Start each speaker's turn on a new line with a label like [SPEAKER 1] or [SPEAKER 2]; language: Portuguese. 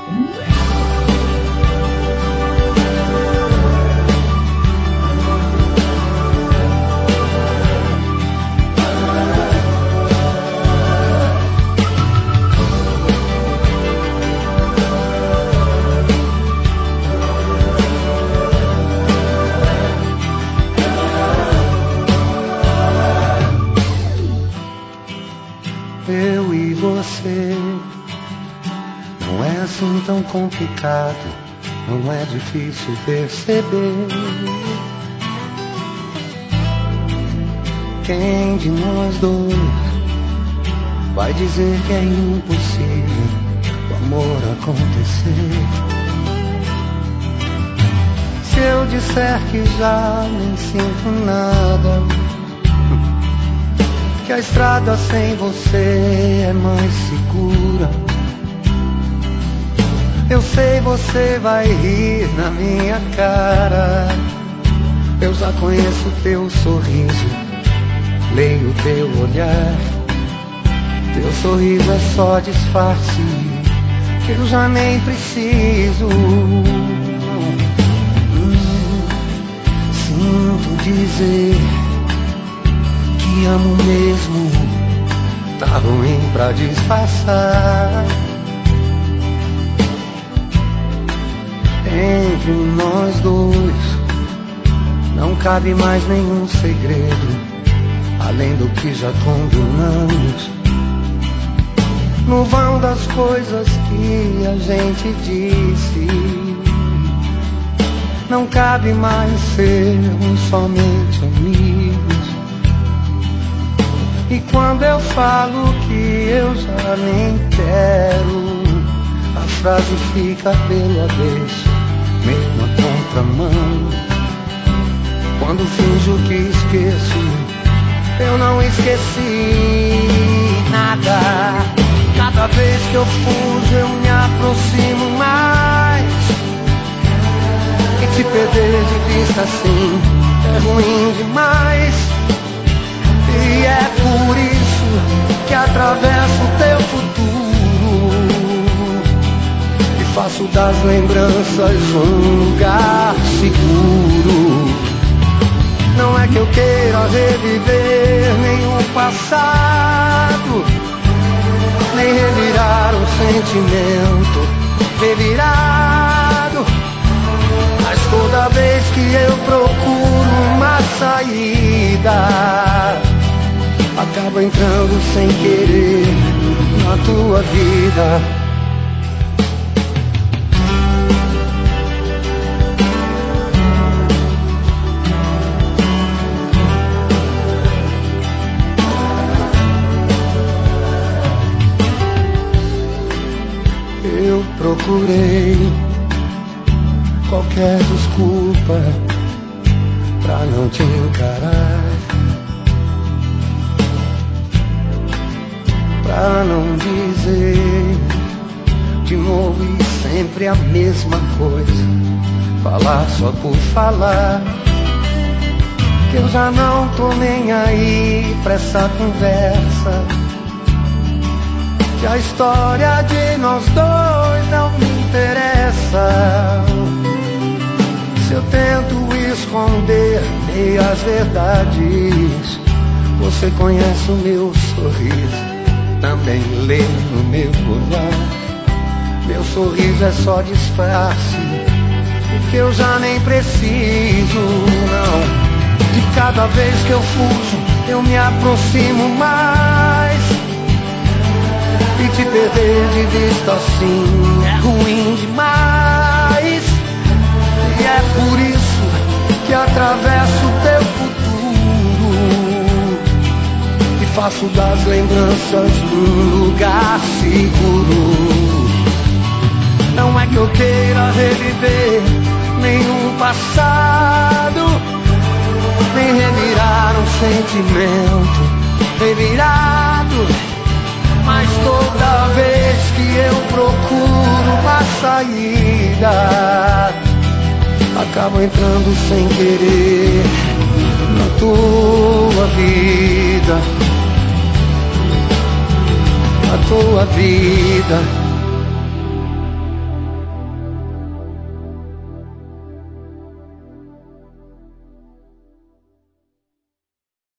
[SPEAKER 1] Eu e você, não é assim tão complicado, não é difícil perceber. Quem de nós dois vai dizer que é impossível o amor acontecer? Se eu disser que já nem sinto nada, que a estrada sem você é mais segura, eu sei você vai rir na minha cara. Eu já conheço teu sorriso, leio teu olhar. Teu sorriso é só disfarce que eu já nem preciso. Sinto dizer que amo mesmo, tá ruim pra disfarçar. Entre nós dois não cabe mais nenhum segredo, além do que já combinamos. No vão das coisas que a gente disse, não cabe mais sermos somente amigos. E quando eu falo que eu já nem quero, a frase fica pelo avesso, mesmo a contramão. Quando finjo que esqueço, eu não esqueci nada. Cada vez que eu fujo, eu me aproximo mais. E te perder de vista assim é ruim demais. E é por isso que atravesso o teu futuro e faço das lembranças um lugar seguro. Não é que eu queira reviver nenhum passado, nem revirar um sentimento revirado. Mas toda vez que eu procuro uma saída, acabo entrando sem querer na tua vida. Eu procurei qualquer desculpa pra não te encarar, pra não dizer de novo e sempre a mesma coisa, falar só por falar. Que eu já não tô nem aí pra essa conversa, que a história de nós dois não me interessa. Se eu tento esconder meias verdades, você conhece o meu sorriso, também lê no meu olhar. Meu sorriso é só disfarce, porque eu já nem preciso, não. De cada vez que eu fujo, eu me aproximo mais. E te perder de vista assim é ruim demais. E é por isso que atravesso o teu futuro e faço das lembranças um lugar seguro. Não é que eu queira reviver nenhum passado, nem revirar um sentimento revirado. Mas toda vez que eu procuro uma saída, acabo entrando sem querer na tua vida, na tua vida.